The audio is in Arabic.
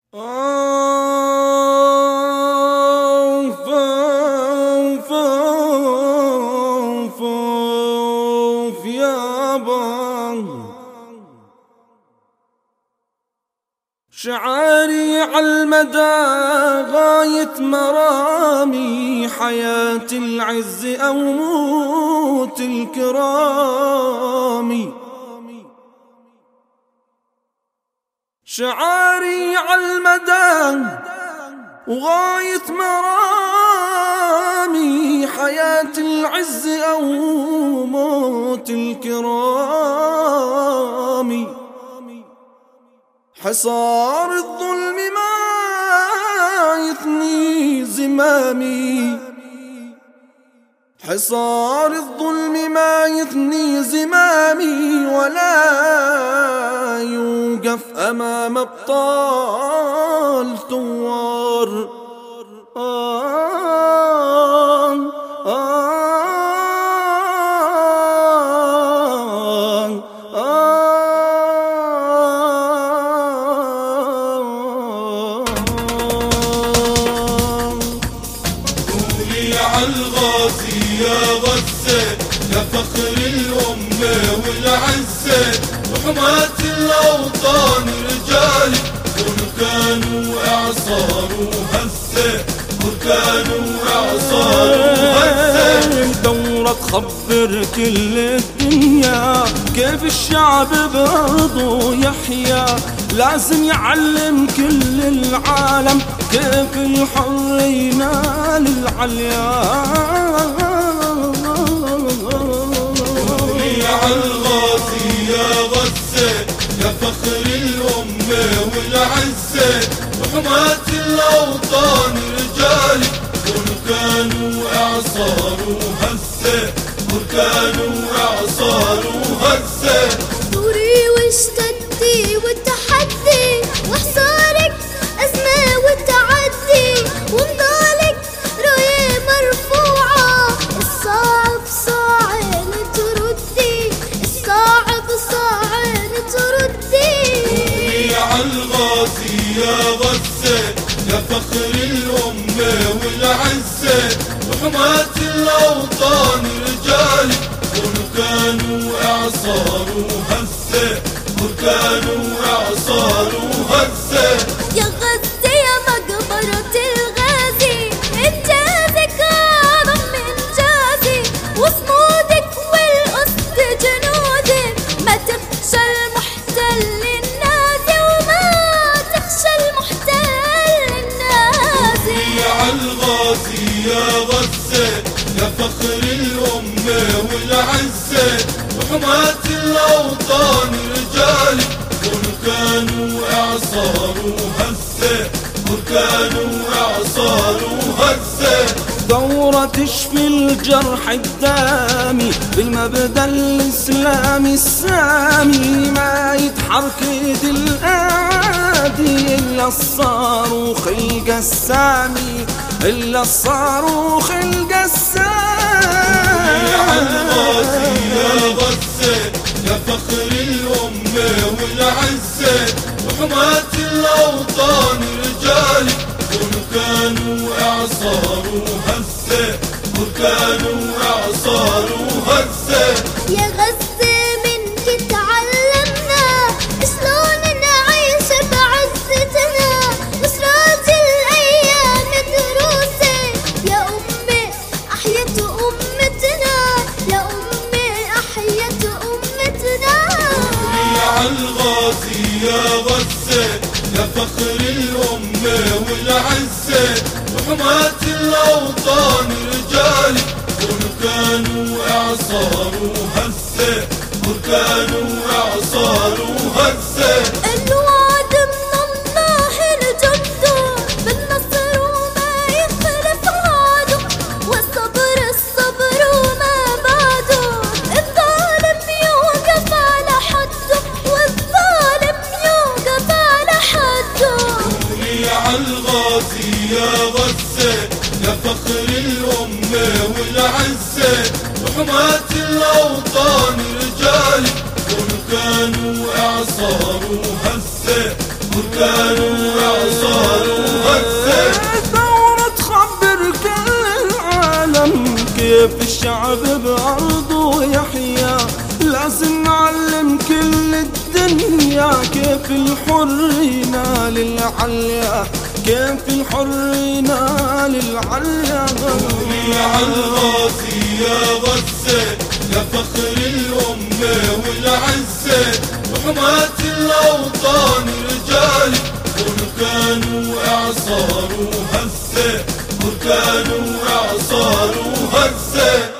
شعاري عالمدى غاية مرامي، حياة العز أو موت الكرام. شعاري عالمدى وغاية مرامي، حياة العز أو موت الكرام. حصار الظلم ما يثني زمامي، حصار الظلم ما يثني زمامي، ولا يوقف أمام أبطال ثوار. الغازي يا غزة يا فخر الأمة والعزة، وحماة الأوطان رجالك بركان وإعصار وهزة، بركان وإعصار وهزة. دورة تخبر كل الدنيا كيف الشعب برضو يحيا، لازم يعلم كل العالم كيف الحر ينال العليا. قولي عالغازي يا غزة يا فخر الأمة والعزة، وحماة الأوطان رجالك بركان وإعصار وهزة، بركان وإعصار وهزة. دوري واشتدي والتحدي وحصارك أزمة والتعدي، ونضالك راية مرفوعة، الصعب صاعن تردي، الصعب صاعن تردي. قولي عالغازي يا غزة يا فخر الأمة والعزة، وحماة الأوطان رجالك بركان وإعصار وهزة، بركان وإعصار وهزة. يا غزة يا مقبرة الغازي، إنجازك أعظم من إنجازي، وصمودك والأسد جنودك، ما تخشى المحتل النازي، وما تخشى المحتل النازي. قولي عالغازي يا غزة يا فخر الأمة والعزة، وحماة الأوطان رجالك بركان وإعصار وهزة، بركان وإعصار وهزة. دورة تشفي الجرح الدامي بالمبدأ الإسلامي السامي، ما يتحرك يد الآدي إلا الصاروخ القسامي، إلا الصاروخ القسامي. عالغازي يا غزة يا فخر الأمة والعزة، وحماة الأوطان رجالك بركان وإعصار وهزة، بركان وإعصار وهزة. يا غزة منك تعلمنا شلون نعيش بعزتنا، وسراج الأيام دروسة، يا أمي أحيت أمتنا، يا أمي أحيت أمتنا. قولي عالغازي يا غزة يا فخر الأمة والعزة، وحماة الأوطان رجالك بركان وإعصار وهزة، بركان وإعصار وهزة. الوعد من الله الجد بالنصر وما يخلف وعده، والصبر الصبر وما بعده، الظالم يوقف على حده، والظالم يوقف على حده. قولي عالغازي يا غزة يا فخر الأمة والعزة، وحماة الأوطان رجالك بركان وإعصار وهزة، بركان بركان وإعصار وهزة. ثورة تخبر كل العالم كيف الشعب بأرضه يحيا. لازم نعلم كل الدنيا كيف الحر ينال العليا، كيف الحر ينال العليا. دوري عالغازي يا غزة يا فخر الأمة والعزة، وحماة الأوطان رجالك بركان وإعصار وهزة، بركان وإعصار وهزة.